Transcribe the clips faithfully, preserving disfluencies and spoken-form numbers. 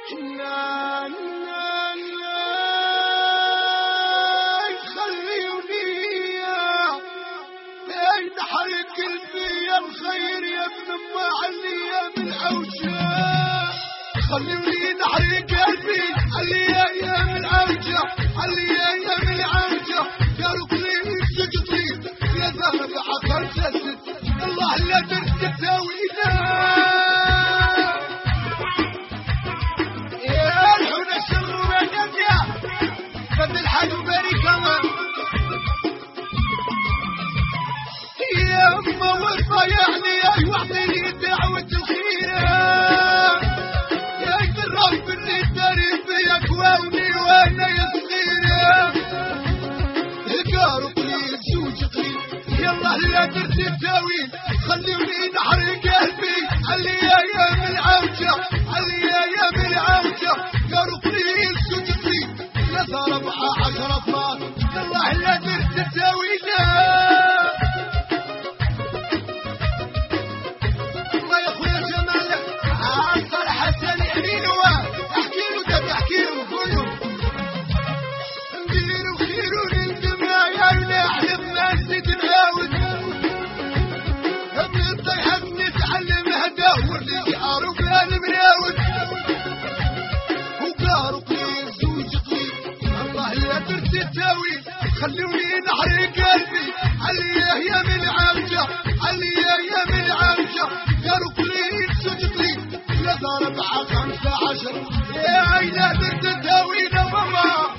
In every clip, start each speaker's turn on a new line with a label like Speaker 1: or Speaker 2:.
Speaker 1: لا لا لا خليوني بين حرق قلبي يا الخير يا ابن ام علي من عوجة خليوني نحرق قلبي علي يا من عوجة علي يا من عوجة يا ركني سجطي يا ذهب عقل جسد الله لا درت تساوينا يا الحون الشر والنبيا فد الحاج وباري كمان يا أمه وفا يعني يا وحدي دعوة الخير يا الرب اللي داري في أكواني وأنا يا صغير قارب لي زوج قريب يلا لا درت التاويل خلوني نحرق قلبي علي يا من عوجة علي يا من عوجة قارب لي زوج قريب لا ضرب عشرة فات يلا لا درت التاويل خلوني نحرق قلبي علي يا من عوجة علي يا من عوجة يا ركلي سجقلي لا ضرب خمسة عشر يا عينا درت التاويل ماما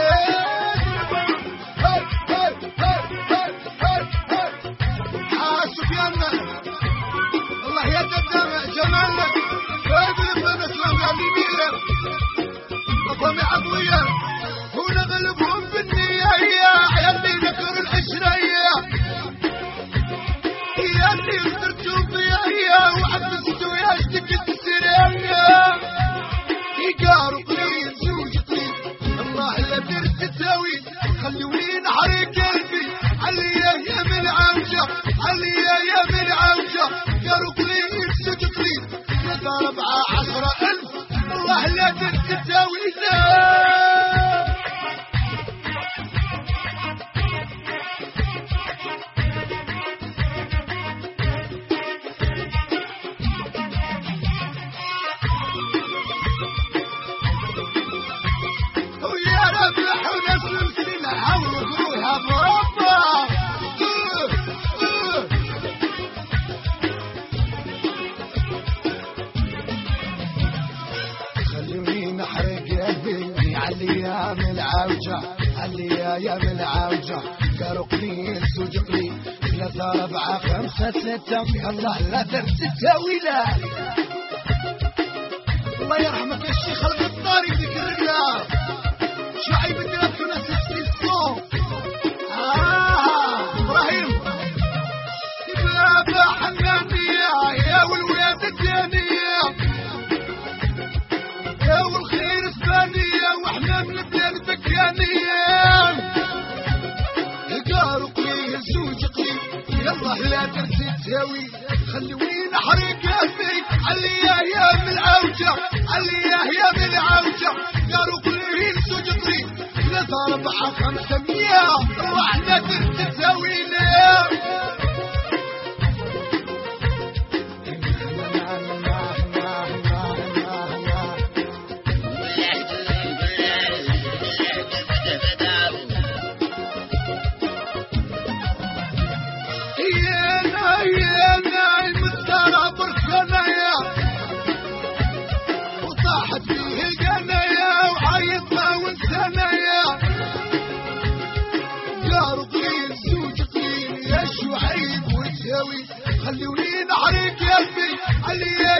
Speaker 1: سفيان الله يقدم جمالنا ويقلب من اسلام قاعدين يميلهم مطامع عضوية ونغلبهم بالنية يا اللي ذكر العشرية يا اللي صرتوا بيا وعبستوا يا اشتكت السرية يقارب لي زوج طيب الله لا درت التاويل خلوني نحرق قلبي علي يا من عوجة علي يا من عوجة قارب لي زوج طيب يا ربعة عشرة ألف الله لا درت التاويل يا من عوجة علي يا من عوجة كرقني سجقلي ثلاثة أربعة خمسة ستة الله لا درت التاويلة الله يرحمك يا الشيخ القطاري ذيك الرجلة شعيب الدراب كنا سسكي الصوت آه إبراهيم بابا حنانية يا والولاد الثانية يا والخير اسبانية واحنا من بلاد بكانية قارب لي زوج قريب يلا لا تنسي تساوي خلوني نحرق قلبي علي يا من عوجة علي يا من عوجة قارب لي زوج قريب ثلاثة أربعة خمسة مية واحنا درت تساوي خلوني نحرق قلبي علي